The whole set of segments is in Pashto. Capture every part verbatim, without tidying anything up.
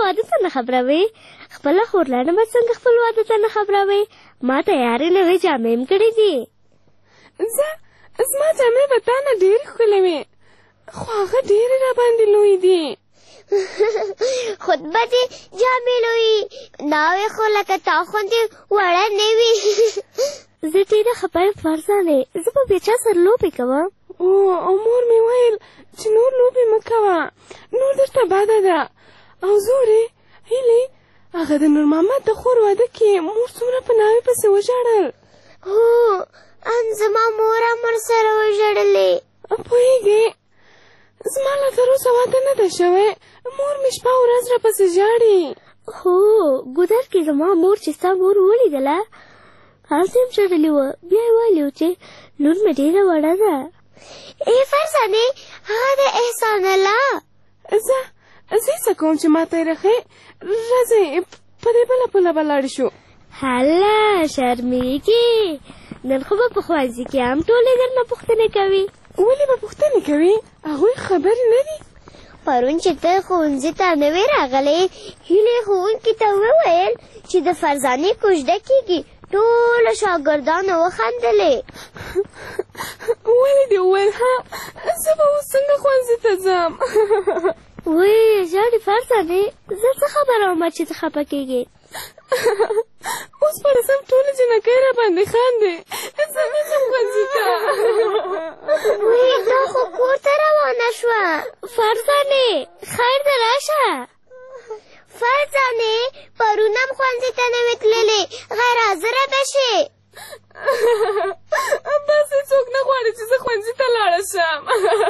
واده ته نه خبروي؟ خپله خورلانه به څنګه خپل واده ته نه خبروي؟ ما تیارې نوې جامې م کړې دي. زه زما جامې به تا نه ډېرې ښکلې وې، خو هغه ډېرې راباندې لوی دي. خود به دې جامې لوی ناوې خو لکه تا خوندې وړه نه وي. زه ډېره خفه یم فرزانې، زه به بیا چا سره لوبې کوم. او مور مې ویل چې نور لوبې مه کوه، نور درته بده ده. او زورې هیلې هغه د نور محمد د خور واده کې مور څومره په ناوې پسې وژړل. هو ان زما مور هم ورسره وژړلې. پوهېږې زما لا تر اوسه واده نه ده شوی، مور مې شپه ورځ راپسې ژاړي. هو ګودر کې زما مور چې ستا مور ولیدله هلته هم ژړلې وه، بیا یې ویلي و چې لور مې ډېره وړه ده. ای فرزانې هغه د احسان الله. زه زه هڅه کوم چې ما ته یې رخې. راځئ په دې بله پوله به لاړ شو. هله شرمېږي، نن خو به په ښوونځي کې هم ټولې درنه پوښتنې کوي. ولې به پوښتنې کوي؟ هغوی خبرې نه دي. پرون چې ته ښوونځي ته نه وې راغلی، هیلې ښوونکي ته وویل چې د فرزانې کوژده کېږي. ټوله شاګردانو وخندلې. ولې دې وویل ها؟ زه به اوس څنګه ښوونځي ته ځم؟ وی ژاړې فرزانې، زه څه خبره ومه چې ته خفه کېږې؟ اوس په رسم ټولې جنکۍ راباندې خاندې، زه نه ځم ښوونځي ته. وی دا خو کور ته روانه شوه. فرزانې خیر ده راشه. فرزانې پرون هم ښوونځي ته نه وې تللې، غیر حاضره به شې. بس هېڅوک نه غواړي چې زه ښوونځي ته لاړه شم.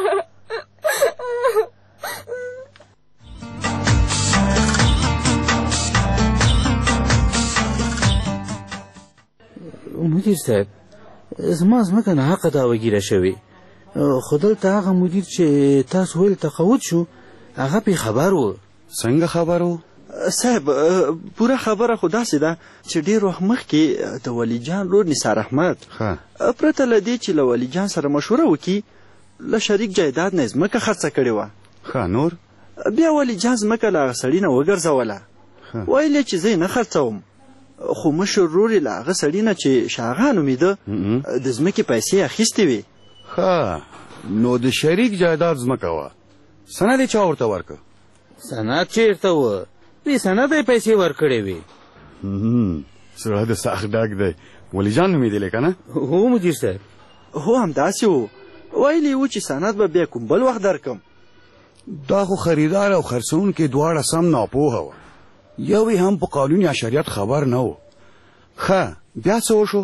مدیر صاحب زما ځمکه ناحقه دعوه شوې، خو دلته هغه مدیر چې تاسو ویل تقاعد شو هغه پې خبر و. څنګه خبر و؟ صاحب پوره خبره خو داسې ده چې ډېر وخت مخکې د ولی جان رور نثار احمد پرته له دې چې له ولی جان سره مشوره وکړي له شریک جایداد نه ځمکه خرڅه کړې وه. ښه نور؟ بیا ولی جان ځمکه له هغه سړي نه وګرځوله، ویل یې چې زه یې نه خرڅوم، خو مشر رور یې له هغه سړي نه چې شاغا نومېده د ځمکې پیسې اخیستې وې. ښه نو د شریک جایداد ځمکه وه، سند یې چا ورته ورکړه؟ سند چېرته وه؟ بې سنده یې پیسې ورکړې وې. زړه د سخت ډک دی. ولی جان نومېدلی که نه؟ هو مدیر صاحب. هو همداسې و، ویلي و چې سند به بیا کوم بل وخت درکم. دا خو خریدار او خرڅونکي دواړه سم ناپوهه وه، یو یې هم په قانون یا شریعت خبر نه و. ښه بیا څه وشو؟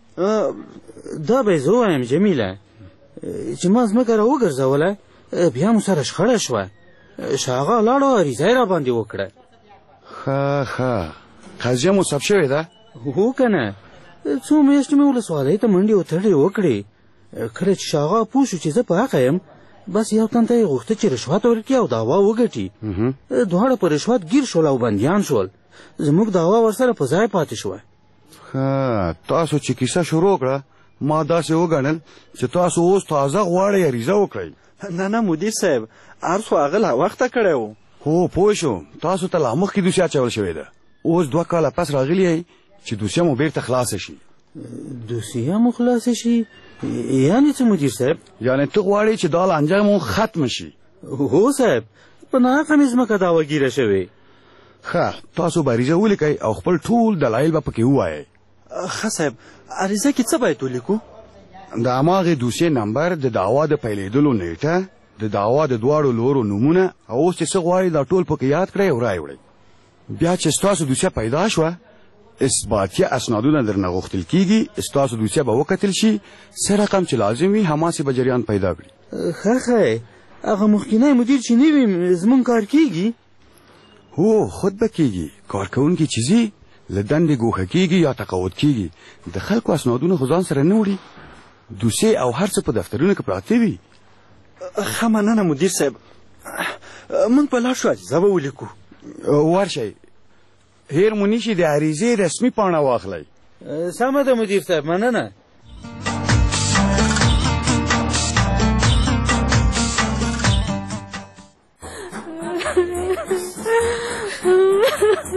دا به یې زه ووایم جمیله چې ما ځمکه را وګرځوله، بیا مو سره شخړه شوه، شاغه لاړه عریضه یې راباندې وکړه. ښه ښه قضیه مو ثبت شوې ده؟ هو که نه، څو میاشتې مې ولسوالۍ ته منډې وتړې وکړې. کله چې شاغه پوه شو چې زه په حقه یم، بس یو تن ته یې غوښته چې رشوت ورکړي او دعوا وګټي. دواړه په رشوت ګیر شول او بندیان شول. زموږ دعوا ورسره په ځای پاتې شوه. ښه تاسو چې کیسه شروع کړه ما داسې وګڼل چې تاسو اوس تازه غواړئ عریضه وکړئ. نه نه مدیر صاحب، عرض خو هغه لا وخته کړی و. هو پوه شوم، تاسو ته لا مخکې دوسیه اچول شوې ده، اوس دوه کاله پس راغلی یئ چې دوسیه مو بیرته خلاصه شي. دوسیه مو خلاصه شي؟ یعنې څه مدیر صاحب؟ یعنې ته غواړې چې دا لانجه مو ختمه شي؟ هو صاحب، په ناحقه مې ځمکه دعوهګیره شوې. ښه تاسو به عریضه ولیکئ او خپل ټول دلایل به پکې ووایئ. ښه صاحب، عریضه کې څه باید ولیکو؟ د هماغې دوسیې نمبر، د دعوا د پیلېدلو نیټه، د دعوا د دواړو لورو نومونه، او اوس چې څه غواړئ دا ټول پکې یاد کړئ او رای وړئ. بیا چې ستاسو دوسیه پیدا شوه اثباتیه اسنادونه درنه غوښتل کېږي، ستاسو دوسیه به وکتل شي، څه رقم چې لازم وي هماسې به جریان پیدا کړي. ښه ښه هغه مخکینی مدیر چې نه وي زموږ کار کېږي؟ هو خود به کېږي، کارکوونکي چې ځي له دندې ګوښه کېږي یا تقاعد کېږي، د خلکو اسنادونه خو ځان سره نه وړي، دوسیې او هر څه په دفترونو کې پراته وي. ښه مننه مدیر صاحب، موږ په لاړ شو عریضه به ولیکو. ورشئ، هیر مو نیشي د عریضې رسمي پاڼه واخلئ. سمه ده مدیر صاحب، مننه.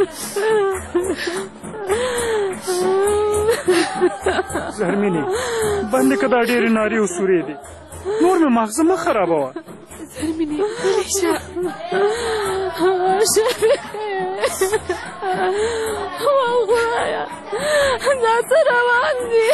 زرمینې بندې که دا ډېرې نارې او سورې دي نور مې ماغزه مه خرابوه. زرمینې غلی شه. شفیقې خدایه دا څه روان دي؟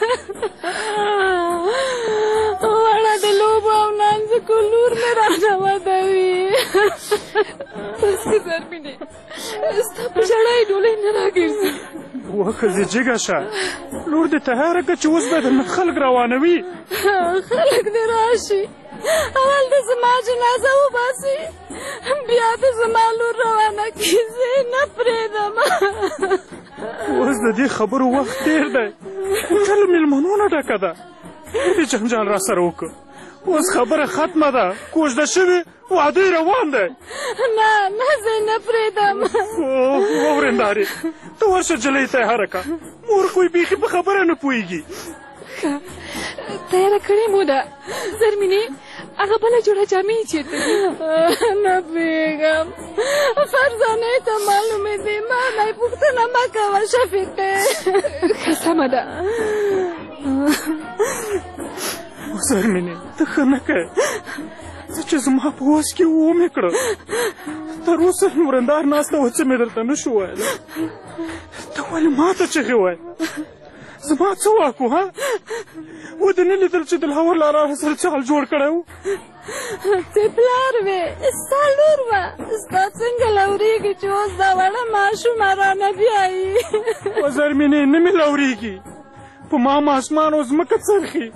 وړه د لوبو او نانځکو لور مې رانه ودوي. بس که زرمینې ستا په ژړا یې ډولۍ نه راګرځي. وه ښځې جګه شه لور دې تیاره که چې اوس به درنه خلک روانوي. خلک دې راشي اول د زما جنازه وباسي بیا د زما لور روانه کړي زه یې نه پرېږدم. اوس د دې خبرو وخت تېر دی کوټه له مېلمنو نه ډکه ده. دې جنجال را سره وکړه اوس خبره ختمه ده کوژده شوې واده یې روان دی. نه نه زه یې نه پرېږدم. واورېندارې ته ورشه جلۍ تیاره کړه مور خو یې بیخي په خبره نه پوهېږي. تیاره کړې مو ده زرمینې هغه بله جوړه جامې یې چېرته دي؟ نه پوهېږم فرزانې ته معلومې دي ما نه یې پوښتنه مه کوه شفیقې. ښه سمه ده. زرمینې ته ښه نه کوې زه چې زما په وس کې ومې کړه تر اوسه نورندار ناسته وه څه مې درته نه شو ویلی. ته ولې ما ته چغې وایې زما څه واک و ها و دې نه لیدل چې د لاهور لاره سره چال جوړ کړی و. ته پلار وې ستا لور وه ستا څنګه لورېږي چې اوس دا وړه ماشومه رانه بیایي. و زرمینې نه مې لورېږي په ما اسمان او ځمکه څرخي.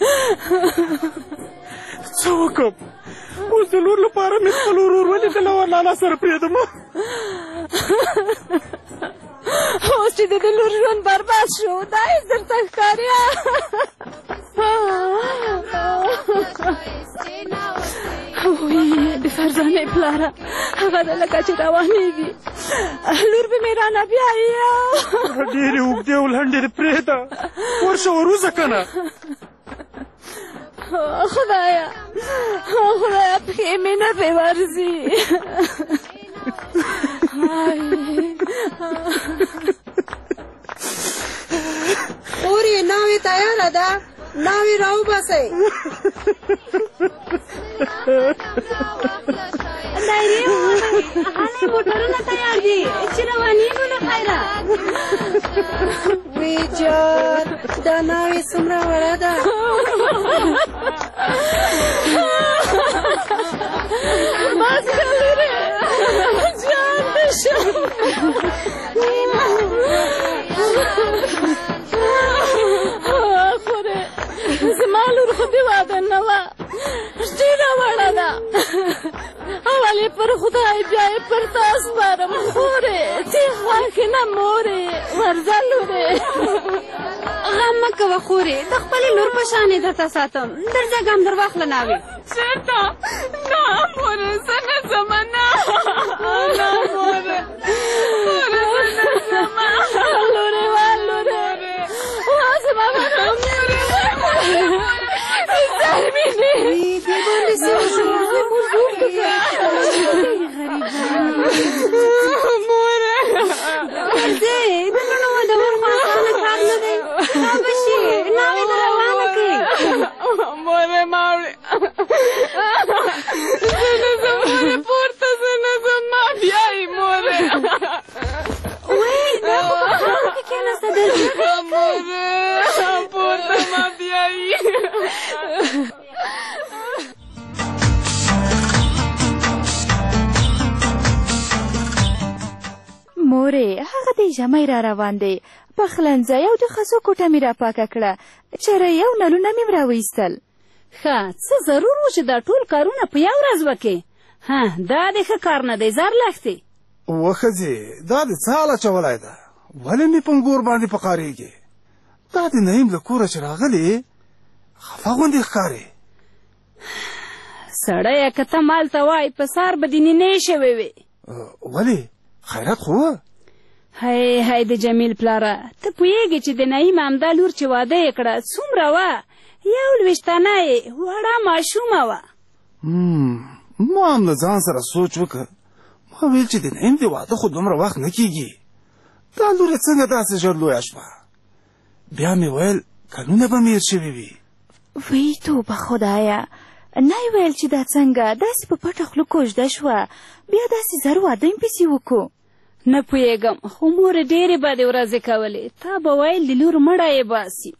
څه وکړم اوس د لور لپاره مې خپل ورور ولیدل او لالا سره پرېږدم. اوس چې د ده لور ژوند برباد شو دا یې درته ښکاریا. وی د فرزانې پلاره هغه ده لکه چې روانېږي لور به مې رانه بیایي. ډېرې اوږدې او لنډې دې پرېږده ورشه وروځه که نه. خدایا خدایا پښې مې نه پرې ورځي. اور یې ناوې تیاره ده ناوې راوباسئ. دایرې ووهئ هلئ موټرونه تیار دي چې روانېږو له خیره. وی جان دا ناوې څومره وړه ده. بس که لورې جان دې شم. خورې زما لور خو دې واده نه وه ډېره وړه ده اول یې پر خدای بیا یې پر تا سپارم. خورې ته خوا کې نه مورې ورځه لورې. غم مه کوه خورې د خپلې لور په شانې درته ساتم درځه ګام در واخله ناوې. چېرته نه مورې زه نه ځم نه نه مورې مورې زه نه ځم. لورې وا لورې وا زما مورې زرمینې دې باندې څه وشو مورې ورځې د لوڼو ودول خو اسانه کار نه دی. دا به شي ناوې ته روانه کړې. مورې ما وړې زه نه ځم مورې پورته زه نه ځم ما بیایي مورې. وی دا خو په خاورو کې کېناسته درځه مورې پورته ما بیایي. مورې هغه دی ژمی را روان دی پخلنځی او د خسو کوټه مې را پاکه کړه چرۍ او نلونه مې م راویستل. ښه څه ضرور و چې دا ټول کارونه په یو ورځ وکې. ها دا دې ښه کار نه دی زر لښتې. وښځې دا دې څه حال اچولی ده ولې مې په انګور باندې پقارېږې؟ دا د نعیم له کوره چې راغلې خفه غوندې ښکارې. سړیه که ته مالته وایې په سار به دې نیمې شوې وې. ولې خیرات خو وه؟ هی هی د جمیل پلاره ته پوهېږې چې د نعیم همدا لور چې واده یې کړه څومره وه یو لوېشتنه یې وړه ماشومه وه. ما هم له ځان سره سوچ وکړ ما ویل چې د نعیم د واده خو دومره وخت نه کېږي، دا لور یې څنګه داسې ژر لویه شوه؟ بیا مې ویل کلونه به میر شوي وي. وی توبه خدایه، نه یې ویل چې دا څنګه داسې په پټه خوله کوژده شوه، بیا داسې زر واده یې پسې وکړو. نه پوهېږم، خو مورې ډېرې بدې ورځې کولې، تا به ویل د لور مړه یې باسي.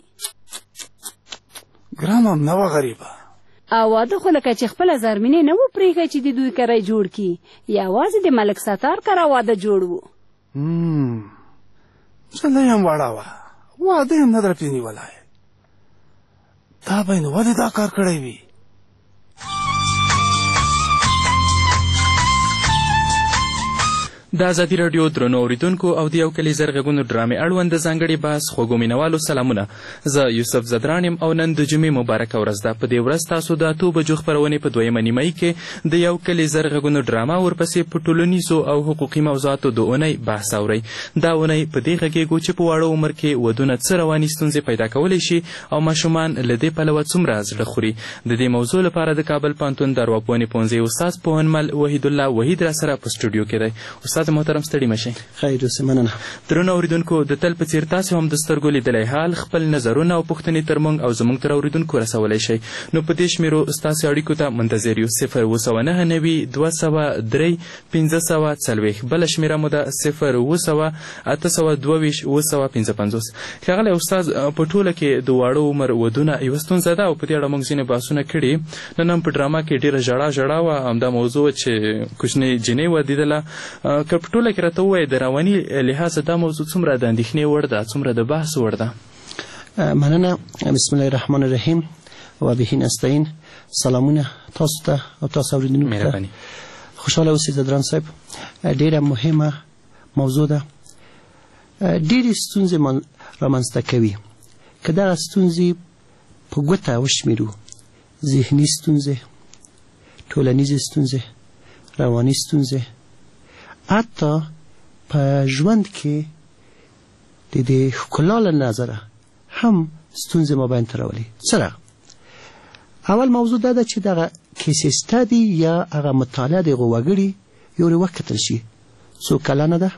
ګرانه همدا وه غریبه. او واده خو لکه چې خپله زرمینې نه و پرېښی چې د دوی کره جوړ کړي، یوازې د ملک ستار کره واده جوړ و. چله یې هم وړه وه، واده یې هم نه در پرې نیولی. دا به یې نو ولې دا کار کړی وي؟ د ازادي راډیو درنو اورېدونکو او د یو کلي زر غږونو ډرامې اړوند د ځانګړي بحث خوږو مینوالو سلامونه. زه یوسف زدران یم او نن د جمعې مبارکه ورځ ده. په دې ورځ تاسو د اتو بجو خپرونې په دویمه نیمایي کې د یو کلي زر غږونو ډرامه ورپسې په ټولنیزو او حقوقي موضوعاتو د اونۍ بحث اورئ. دا اونۍ په دې غږیږو چې په واړه عمر کې ودونه څه رواني ستونزې پیدا کولی شي او ماشومان له دې پلوه څومره زړه خوري. د دې موضوع لپاره د کابل پوهنتون د ارواپوهنې پوهنځي استاد پوهنمل وحید الله وحید را سره په سټوډیو کې دی. استاد محترم ستړي مه شئ. خیر اوسئ، مننه. درنو اورېدونکو، د تل په څېر تاسې هم د سترګو لیدلی حال خپل نظرونه او پوښتنې تر موږ او زموږ تر اورېدونکو رسولی شئ. نو په دې شمېرو ستاسې اړیکو ته منتظر یو. صفر اوه سوه نهه نوي دوه سوه درې پنځه سوه څلوېښت، بله شمېره مو ده صفر اوه سوه اته سوه دوه ویشت اوه سوه پنځه پنځوس. ښاغلی استاد، په ټوله کې د واړه عمر ودونه یوه ستونزه ده او په دې اړه موږ ځینې بحثونه کړي. نن هم په ډرامه کې ډېره ژړا ژړا وه، همدا موضوع چې کوچنۍ جینۍ ودېدله. که په ټوله کې راته ووایې د رواني لحاظه دا موضوع څومره د اندېښنې وړ ده، څومره د بحث وړ ده؟ مننه. بسم الله الرحمن الرحیم و به نستعین. سلامونه تاسو ته او تاسو اورېدونکو ته. خوشحاله اوسئ زدران صاحب. ډېره مهمه موضوع ده، ډېرې ستونزې رامنځته کوي. که دغه ستونزې په ګوته وشمېرو، ذهني ستونزې، ټولنیزې ستونزې، رواني ستونزې، حتی په ژوند کې د دې ښکلا له نظره هم ستونزې مابین ته راولي. څرنګه؟ اول موضوع دا ده چې دغه کیس استادي یا هغه مطالعه د هغو وګړي یو وکتل شي څو کلنه ده،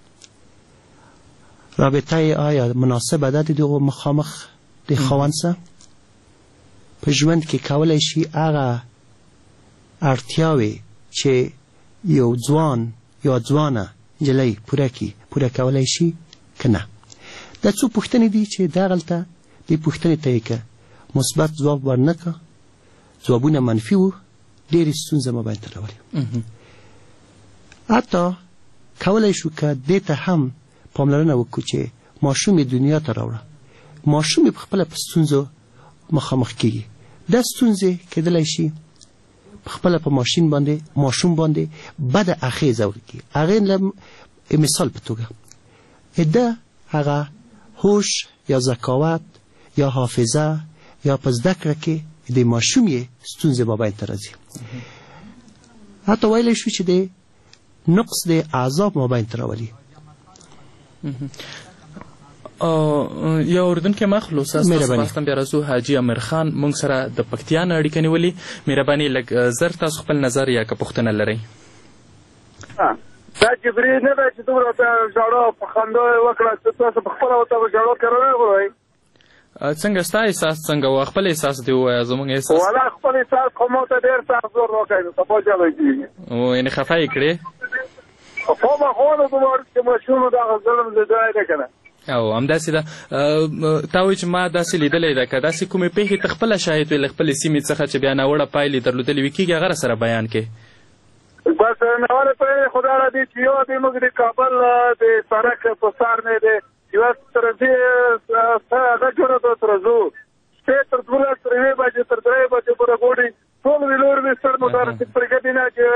رابطه یې آیا مناسبه ده د دغو مخامخ د خاوند سره، په ژوند کې کولی شي هغه اړتیاوې چې یو ځوان یا ځوانه نجلۍ پوره کړي پوره کولی شي که نه. دا څو پوښتنې دي چې دغلته دې پوښتنې ته یې که مثبت ځواب ورنه کړه، ځوابونه منفي وو، ډېرې ستونزې مابین ته راولي. حتی کولی شو که دې ته هم پاملرنه وکړو چې ماشوم یې دنیا ته راوړه، ماشوم یې پخپله په ستونزو مخامخ کېږي. دا ستونزې کېدلی شي پخپله په ماشین باندې ماشوم باندې بده اغېزه وکړي. هغې مثال په توګه ده هغه هوش یا ذکاوت یا حافظه یا په زده کړه کې د ماشوم یې ستونزې مابین ته راځي. حتی ویلی شو چې د نقص د اعصاب مابین ته راولي. یو اورېدونکی مخلو ستاسو خواستم بیا راځو. حاجي امیر خان موږ سره د پکتیا نه اړیکه نیولې. مهرباني لږ زر تاسو خپل نظر یا که پوښتنه لرئ. دا جبري نه ده چې دومره ته ژړا په خندا یې وکړه چې تاسو په خپله ورته ژړا کره نه غواړئ. څنګه ستا احساس څنګه و؟ خپل احساس دې ووایه. زموږ احساس والا خپل احساس خو ما ته ډېر سخت زور راکړی نو سبا چلی کېږي. یعنې خفه یې کړې؟ خو به خو نو دومره چې ماشوم دغه ظلم زدای ده که نه. او همداسې ده. تا وایي چې ما داسې لیدلی ده، که داسې کومې پېښې ته خپله شاهد وي له خپلې سیمې څخه چې بیا ناوړه پایلې درلودلې وي، کېږي هغه را سره بیان کړې. بس ناوړه پایلې خو دا دي چې یو دی موږ د کابل د سړک په سر نه دی یوه طرفي هغه جوړه ده تر ځو شپې تر دولس تر یوې بجې تر درې بجې پورې ګوډې ټول ویلور مې سر مترسب پرېږدي نه چې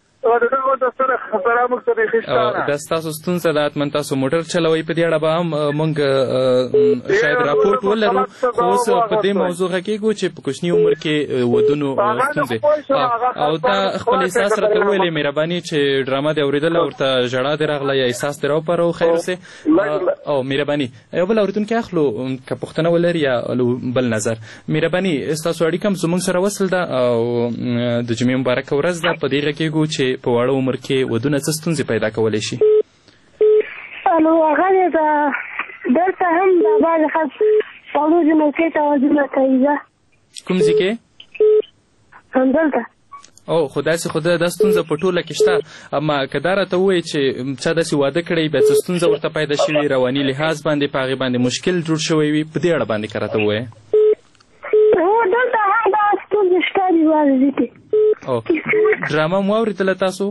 دا ستاسو ستونزه ده. حتما تاسو موټر چلوئ. په دې اړه به هم موږ شاید راپورټ ولرو، خو اوس په دې موضوع غږیږو چې په کوچني عمر کې ودونو ستونزې او تا خپل احساس راته وویلې. مهرباني چې ډرامه دې اورېدله ورته ژړا دې راغله یا احساس دې راوپاره خیر اوسې. او مهرباني یو بل اورېدونکی اخلو که پوښتنه ولري یا بل نظر. مهرباني ستاسو اړیکه هم زموږ سره وصل ده او د جمعې مبارکه ورځ ده. په دې غږیږو چې په واړه عمر کې ودونه واحدونه څه ستونزې پیدا کولی شي؟ نو هغه د دلته هم د بعضې خلک وړو جنکۍ ته ودونه کوي ده. کوم ځای کې؟ همدلته. او خو داسې خو دا ستونزه په ټوله کې شته، اما که دا راته ووایي چې چا داسې واده کړی بیا څه ستونزه ورته پیدا شوي رواني لحاظ باندې په هغې باندې مشکل جوړ شوی وي، په دې اړه باندې که راته ووایې. هو دلته هم دا ستونزې شته دي بعضې کې. او ډرامه مو اورېدله تاسو؟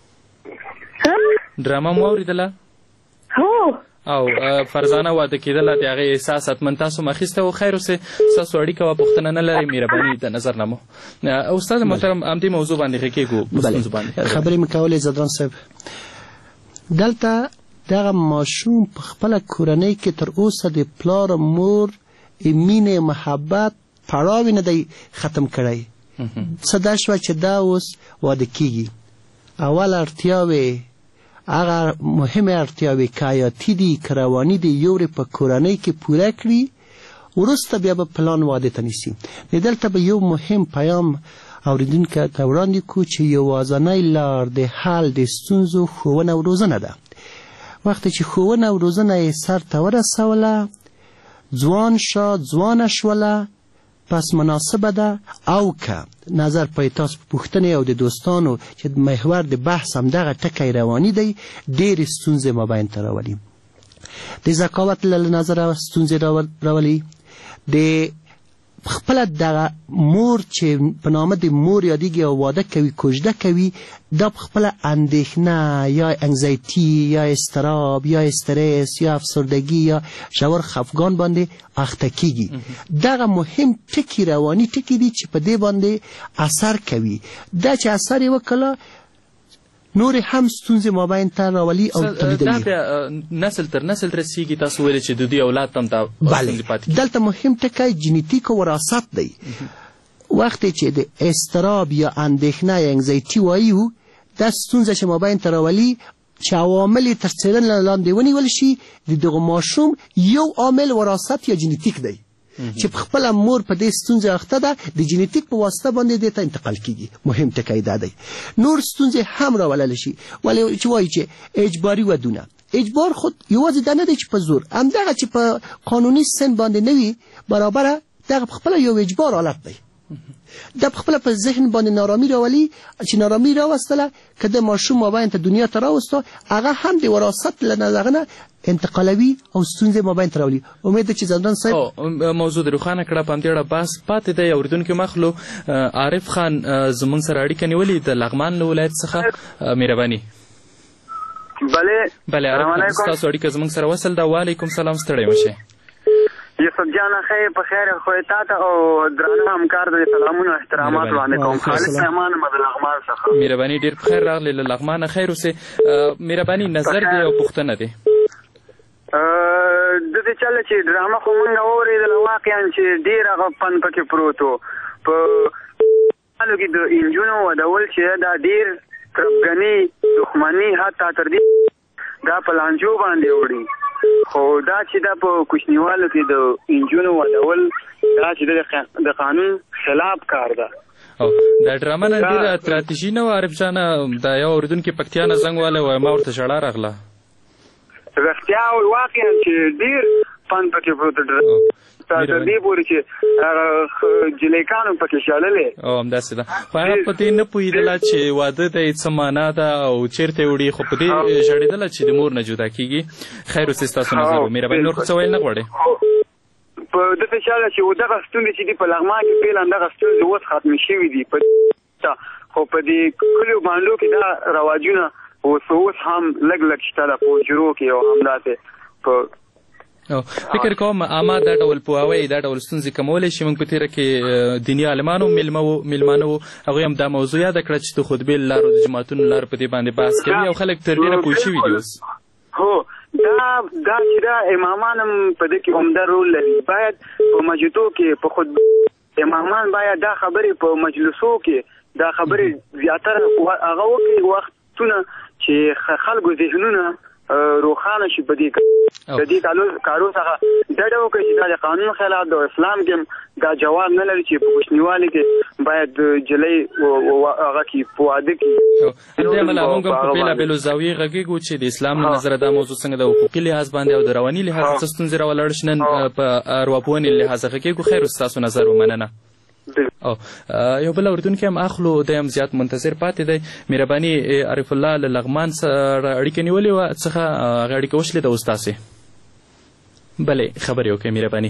ډرامه مو اورېدله؟ هو. او فرزانه واده کېدله د هغې احساس حتما تاسو هم اخیسته و. خیر اوسې ستاسو اړیکه وه، پوښتنه نه لرئ، مهرباني د نظرنامو. استاد محترم همدې موضوع باندې غږېږو په ستونزو باندې خبرې مې کولې زدران صاحب. دلته دغه ماشوم په خپله کورنۍ کې تر اوسه د پلار او مور مینې محبت پړاوې نه دی ختم کړی. څه دا شوه چې دا اوس واده کېږي. اول اړتیاوې هغه مهمې اړتیاوې که حیاتي دي که رواني دي یو په کورنۍ کې پوره کړي، وروسته بیا به پلان واده ته نیسي. دلته به یو مهم پیام اورېدونکو ته وړاندې کړو چې یوازینۍ لار د حل د ستونزو ښوونه او روزنه ده. وقتی چې ښوونه او روزنه یې سر ته ورسوله، ځوان شه ځوانه شوله، پس مناسبه ده. او که نظر پای تاسو په پوښتنې او د دوستانو چې محور د بحث همدغه ټکی رواني دی، ډېرې ستونزې مابین ته راولي. د ذکاوت له نظره ستونزې راولي. د خپله دغه مور چې په نامه د مور یادېږي او واده کوي کوژده کوي، دا په خپله اندېښنه یا انگزایتي یا اضطراب یا استرس یا افسردگی یا ژور خفګان باندې اخته کیږي. دغه مهم ټکي رواني ټکي دي چې په دې باندې اثر کوي. دا چې اثر یې وکړه نور هم ستونزې مابین ته راولي او تولیدوي. دا نسل تر نسل رسیږي. تاسو ویلې چې د دوی اولاد ته هم دا ستونزې پاتې کېږي. دلته مهم ټکی جینیتیک او وراثت دی. وقتی چې د اضطراب یا اندېښنه یا انگزایتي وایو، دا ستونزه چې مابین ته راولي چې عوامل یې تر څېړنې لاندې ونیول شي، د دغه ماشوم یو عامل وراثت یا جینیتیک دی چې په خپله مور په دې ستونزې اخته ده، د جینیتیک په واسطه باندې دې ته انتقال کېږي. مهم ټکی دا دی. نور ستونزې هم راوللی شي، ولې چې وایي چې اجباري ودونه. اجبار خود یوازې دا نه دی چې په زور، همدغه چې په قانوني سن باندې نه وي برابره، دغه په خپله یو اجبار حالت دی. دا په خپله په ذهن باندې نارامي راولي، چې نارامي راوستله که د ماشوم مابین ته دنیا ته راوسته، هغه هم د وراثت له نظره نه انتقالوي او ستونزې مابین ته راولي. امید ده چې زندان صاحب موضوع د روښانه کړه. په همدې اړه بحث پاتې دی. اورېدونکي مخلو عارف خان زموږ سره اړیکه نیولې د لغمان له ولایت څخه. مهرباني. بله بله عارف خان ستاسو اړیکه زموږ سره وصل ده. وعلیکم سلام، ستړی مه شئ. یوسف جان خیر په خیر خو تا ته او درانه همکار د سلامونو احترامات وړاندې کوم. خالد رحمان م د لغمان څخه. مهرباني، ډېر په خیر راغلی له لغمانه. خیر اوسې. مهرباني نظر دی او پوښتنه دی. د دې چله چې ډرامه خو مونږ واورېدله، واقعا چې ډېر هغه فن پکې پروت و. په حالو کې د انجونو ودول چې دا ډېر تربګني دښمني حتی تر دې دا په لانجو باندې وړي. خو دا چې دا په کوچنیوالو کې د انجونو ودول دا چې د قانون خلاف کار ده. او دا ډرامه نه ډېره استراتیژي نه وه عارف جانه. دا یو اورېدونکي پکتیا نه زنګ والی وایي، ما ورته ژړا راغله. رښتیا واقعا چې ډېر فن پکې پروت تر دې پورې چې جلیکانو پکې شاللې. او همداسې ده. خو هغه په دې نه پوهېدله چې واده ته یې څه معنا ده او چېرته یې وړي، خو په دې ژړېدله چې د مور نه جدا کېږي. خیر اوسې ستاسو نظر و. مهرباني نور خو څه ویل نه غواړئ؟ په داسې چاله چې دغه ستونزې چې دي په لغمان کې فعلا دغه ستونزې اوس ختمې شوي دي، خو په دې کلیو بانډو کې دا رواجونه اوس اوس هم لږ لږ شته ده په حجرو کې او همداسې په فکر کوم اما دا ډول پوهاوی دا ډول ستونزې کمولی شي. موږ په تېره کې دیني عالمانو میلمانه وو، هغوی هم دا موضوع یاده کړه چې د خطبې له لارو د جماعتونو له لارو په دې باندې بحث کوي او خلک تر ډېره پوه شوي دي اوس. هو دا دا چې دا امامان هم په دې کې عمده رول لري. باید په مسجدو کې په خطبه امامان باید دا خبرې په مجلسو کې دا خبرې زیاتره هغه وکړي وختونه چې خلکو ذهنونه روښانه شي. په دې د دې کارو څخه ډډه وکړي چې دا د قانون خلاف د اسلام کې دا جواز نه لري چې په کوچنیوالي کې باید جلۍ هغه کې په واده کې همدې امله موږ هم په بېلابېلو زاویې غږېږو چې د اسلام له نظره دا موضوع څنګه د حقوقي لحاظ باندې او د رواني لحاظ څه ستونزې راولاړ شي نن په ارواپوهنې لحاظ غږېږو. خیر ستاسو نظر ومننه. او یو بل اورېدونکی هم اخلو دی هم زیات منتظر پاتې دی. مهرباني عارف الله له لغمان سره اړیکه نیولې وه څخه هغه اړیکه وشلې ده اوس تاسې بلې خبرې وکړئ مهرباني.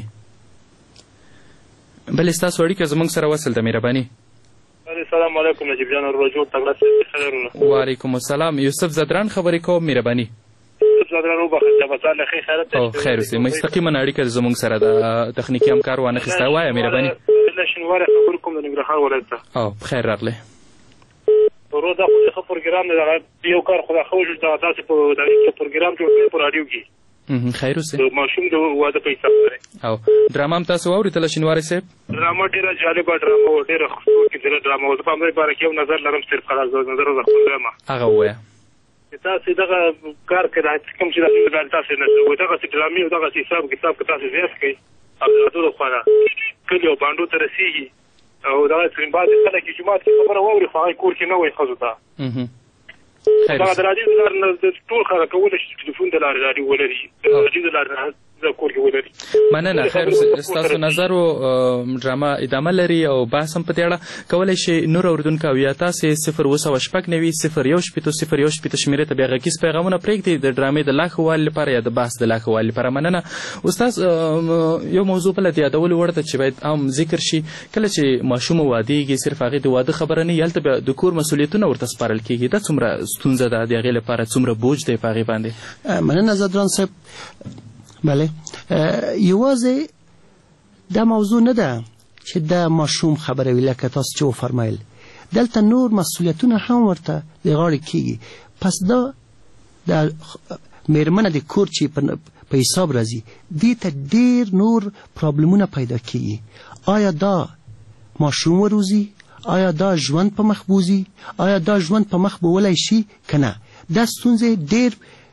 بلې ستاسو اړیکه زموږ سره وصل ده مهرباني. السلام علیکم نجیب جان ورجوړ تګړه خبرونه. وعلیکم السلام. یوسف زدران خبرې کوم مهرباني. یوسف زدران وبخښه چې په ځان خیر خیرت او خیر اوسې مستقیما اړیکه زموږ سره د تخنیکي همکار وانه خسته وایه مهرباني. له شنواره خبر کوم د ننګرهار ولایت ته. او خیر راغلی. ورو دا خو پروګرام نه یو کار خو خو چې تاسو په دغه پروګرام جوړ کړی په رادیو کې. خیر اوسې. ماشوم د واده په حساب لري. او ډرامه هم تاسو واورېدله شینواري صاحب؟ ډرامه ډېره جالبه ډرامه وه، ډېره خوشبویه ډرامه وه. زه په همدې باره کې یو نظر لرم صرف خلاص نظر زه خپل وایم. هغه ووایه. چې تاسې دغه کار کوي کوم چې تاسې نه وایي دغسې ډرامې او دغسې حساب کتاب که تاسې زیات کړئ عبدالعدو د خوا نه کلي او بانډو ته رسېږي او دغسې بعضې خلک چې جومات کې خبره واوري خو هغه کور کې نه وایي ښځو ته. دغه د راډیو د لارې نه ټول خلک کولی شي چې تلیفون د لارې راډیو ولري د راډیو د لارې نه کور کې ولري. مننه. خیر ستاسو نظر و ډرامه ادامه لري او بحث هم په دې اړه کولی شي نور اورېدونکو او یا تاسې صفر اووه سوه شپږ نوي صفر یو شپېته صفر یو شپېته شمېرې ته بیا غږیز پیغامونه پرېږدئ د ډرامې د لا ښه والي لپاره یا د بحث د لا ښه والي لپاره. مننه. استاد یو موضوع بله د یادولو وړ ده چې باید عام ذکر شي. کله چې ماشوم وادېږي صرف هغې د واده خبره نه وي هلته بیا د کور مسؤلیتونه ورته سپارل کېږي. دا څومره ستونزه ده د هغې لپاره څومره بوج دی په هغې باندې؟ مننه زدران صاحب. بله یوازې دا موضوع نه ده چې دا ماشوم خبره وي لکه تاسو چې وفرمایل دلته نور مسؤلیتونه هم ورته د غاړې کېږي. پس دا د مېرمنه د کور چې په حساب راځي دې ته ډېر نور پرابلمونه پیدا کېږي. آیا دا ماشوم وروزي؟ آیا دا ژوند په مخ بوځي؟ آیا دا ژوند په مخ بولی شي که نه؟ دا ستونزې ډېر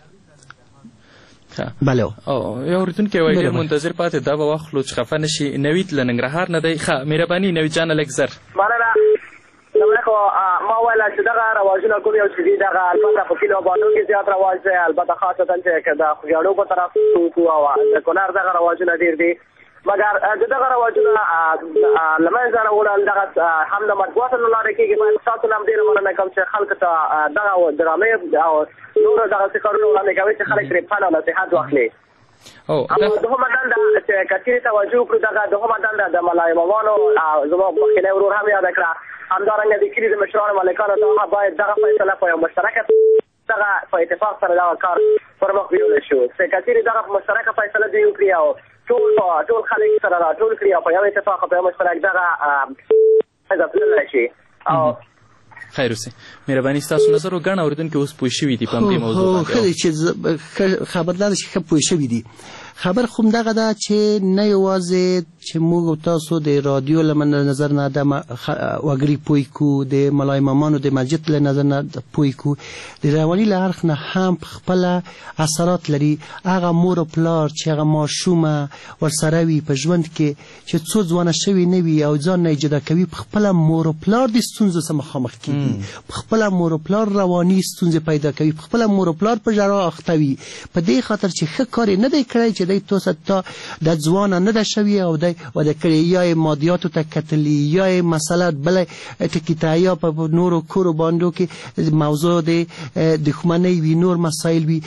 بله. او یو اورېدونکی وایي ډېر منتظر پاتې دا به واخلو چې خفه نه شي. نوید له ننګرهار نه دی. ښه مهرباني نوید جانه لږ زر. مننه. لومړی خو ما وویله چې دغه رواجونه کوم یو چې دي دغه البته په کلیو بانډو کې زیات رواج دی، البته خاصتا چې د خوږیاڼو په طرف او د کونړ دغه رواجونه ډېر دي. مګر د دغه رواجونه له منځه راوړل دغه هم د مطبوعاتو له لارې کېږي. باید ستاسو نه هم ډېره مننه کوم چې خلکو ته دغه ډرامې او نورو دغسې کارونه وړاندې کوي چې خلک ترې پند او نصیحت واخلي. او دوهمه دنده چې که چېرې توجه وکړو دغه دوهمه دنده د ملا امامانو زما مخکینی ورور هم یاده کړه، همدارنګه د کلي د مشرانو مالکانو ته باید دغه فیصله په یو مشترکه دغه په اتفاق سره دغه کار پر مخ بیولی شو. چې که چېرې دغه مشترکه فیصله دوی وکړي او ټول ټول خلک سره راټول کړي او په یو اتفاق او په یو مشترک دغه حزب تللی شي. او خیر اوسې. مهرباني ستاسو نظر و ګڼ اورېدونکي اوس پوه شوي دي په همدې موضوع باندې. ښه دی چې خبر دا ده چې ښه پوه شوي دي. خبر خو همدغه ده چې نه یوازې چې موږ او تاسو د رادیو له نظر نه د وګړي پوه کړو، د ملا امامانو د مسجد له نظر نه پوه کړو، د رواني له اړخ نه هم خپله اثرات لري. هغه مور او پلار چې هغه ماشومه ورسره وي په ژوند کې چې څو ځوانه شوي نه وي او ځان نه یې جدا کوي، په خپله مور او پلار د ستونزو سره مخامخ کېږي، په خپله مور او پلار رواني ستونزې پیدا کوي، په خپله مور او پلار په ژړا اخته وي، په دې خاطر چې ښه کار یې نه دی کړی چې دی تو تا د ځوانه نه ده شوي او دی واده کړی، یا یې مادیاتو ته کتلي، یا یې مسله بله ټکي ته، یا په نورو کورو باندو کې موضوع د دښمنۍ وي، نور مسایل وي،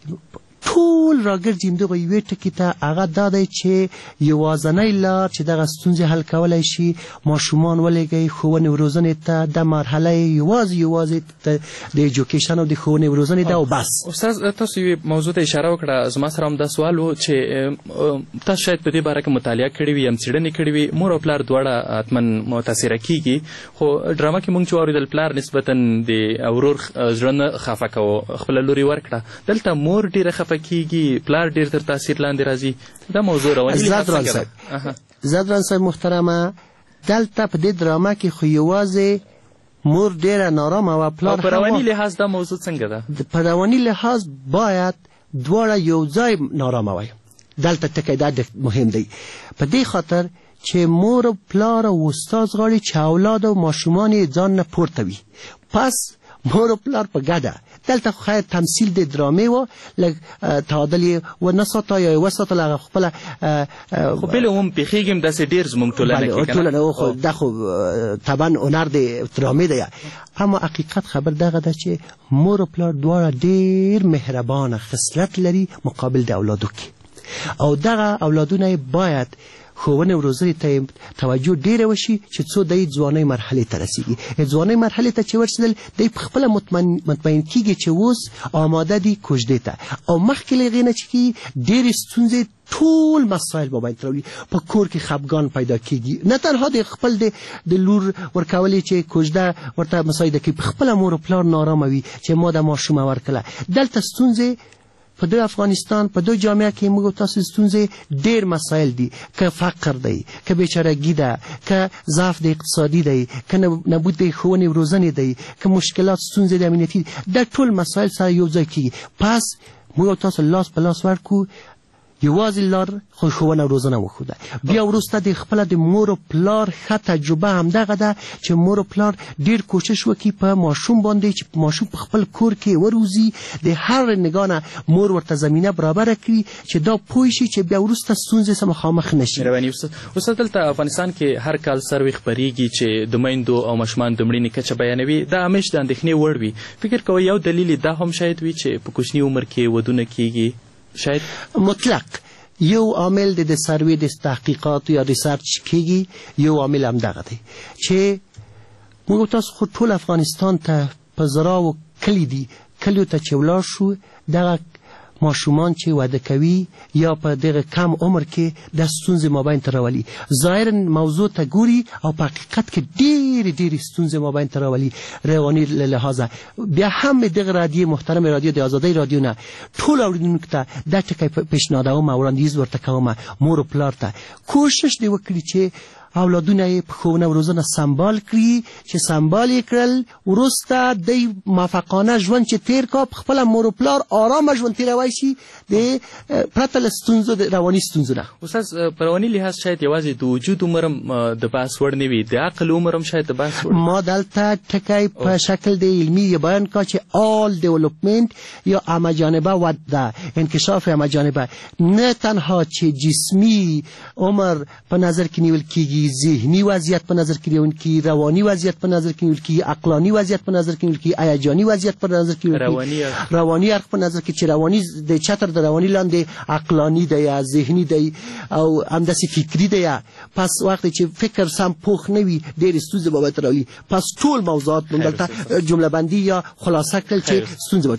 ټول راګرځي همدغه یوې ټکي ته. هغه دا دی چې یوازنۍ لار چې دغه ستونزې حل کولی شي ماشومان ولېږئ ښوونې او روزنې ته. دا مرحله یې یوازې یوازې د ایجوکیشن او د ښوونې او روزنې ده او بس. استاد تاسو یوې موضوع ته اشاره وکړه، زما سره هم دا سوال و چې تاسو شاید په دې باره کې مطالعه کړې وي، هم څېړنې کړې وي. مور او پلار دواړه حتما متاثره کېږي، خو ډرامه کې مونږ چې واورېدل پلار نسبتا د ورور زړه نه خفه کوو، خپله لورې ورکړه. دلته مور ډېره خفه کېږي، پلار ډېر تر تاثیر لاندې راځي. دا موضوع رواني زدران صاحب زدران صاحب محترمه، دلته په دې ډرامه کې خو یوازې مور ډېره نارامه وه، پلار په رواني لحاظ دا موضوع څنګه ده؟ په رواني لحاظ باید دواړه یو ځای نارامه وای. دلته ټکی دا مهم دی په دې خاطر چې مور او پلار او استاد غواړي چې اولاد او ماشومان یې ځان نه پورته وي. پس مور او پلار په ګډه دلته خو خیر تمثیل د درامې و لږ تعادل یې ونه ساته یا یې وساتله هغه خپله خو بل هم پېښېږي هم داسې ډېر زموږ ټولنه کې ټولنه خو دا خو طبعا هنر د درامې دی اما حقیقت خبر دغه ده چې مور او پلار دواړه ډېر مهربانه خصلت لري مقابل د اولادو کې او دغه اولادونه باید ښوونې او روزنې ته توجه ډېره وشي چې څو دی ځوانۍ مرحلې ته رسېږي ځوانۍ مرحلې ته چې ورسېدل دی په خپله مطمئن کېږي چې اوس آماده دي کوژدې ته او مخکې له هغې نه چې کېږي ډېرې ستونزې ټول مسایل به باید راوړي په کور کې خفګان پیدا کېږي نه تنها د خپل د لور ورکولې چې کوژده ورته مساعده کوي په خپله مور او پلار نارامه وي چې ما د ماشومه ورکړله دلته ستونزې په دو افغانستان په دو جامعه کې موږ تاسو ستونزې ډېر مسایل دي که فقر دی که بیچارهګي ده که ضعف د اقتصادي دی که نبود د ښوونې او روزنې دی که مشکلات ستونزې د امنیتي دا ټول مسایل سره یو ځای کېږي پس موږ تاسو لاس په لاس ورکړو یوازې لار خو ښوونه او روزنه وښوده بیا وروسته د خپله د مور او پلار ښه تجربه همدغه ده چې مور او پلار ډېر کوشش وکړي په ماشوم باندې چې ماشوم په خپل کور کې وروزي د هر نګاه نه مور ورته زمینه برابره کړي چې دا پوه شي چې بیا وروسته ستونزې سره مخامخ نه شي مهرباني استاد دلته افغانستان کې هر کال سروې خپرېږي چې د میندو او ماشومانو د مړینې کچه بیانوي دا همیش د اندېښنې وړ وي فکر کوئ یو دلیل دا هم شاید وي چې په کوچني عمر کې ودونه کېږي شاید مطلق یو عامل د سروې د تحقیقات یا ریسرچ کېږي یو عامل همدغه دی چې موږ تاسو خو ټول افغانستان ته په زراو کلي دي کلیو ته چې ولاړ شو دغه ماشومان چې واده کوي یا په دغه کم عمر کې د ستونزې مابین ته راولي ظاهرا موضوع ته ګوري او په حقیقت کې ډېرې ډېرې ستونزې مابین ته راولي رواني له لحاظه بیا هم دغه رادیو محترم رادیو د آزادۍ رادیو نه ټول اورېدونکو ته دا ټکی پیشنهادوم او وړاندیز ورته کوم مور او پلار ته کوشش دې وکړي چې اولادونه یې په ښوونه او روزنه سمبال کړي چې سمبال یې کړل وروسته دی موفقانه ژوند چې تیر کا په خپله مور و پلار آرامه ژوند تېروی شي د پرته له ستونزو د رواني ستونزو نه استاد په رواني لحاظ شاید یوازې د وجود عمر هم د بحث وړ نه وي د عقل عمر هم شاید د بحث وړ ما دلته ټکی په شکل د علمي بیان کا چې آل ډیولپمنت یا همه‌جانبه وده انکشاف همه‌جانبه نه تنها چې جسمی عمر په نظر کې نیول کېږي ذهنی وضعیت په نظر کې نیول کېږي رواني وضعیت په نظر کې نیول کېږي عقلاني وضعیت په نظر کې نیول کېږي هیجاني وضعیت په نظر کې نیول کېږي رواني اړخ په نظر کې چې رواني د چتر د رواني لاندې عقلاني دی یا ذهني دی او همداسې فکري دی پس وقتی چې فکر سم پوخ نه وي ډېرې ستونزې به ورته راولي پس ټول موضوعات دلته جمله بندي یا خلاصه کړل چې ستونزې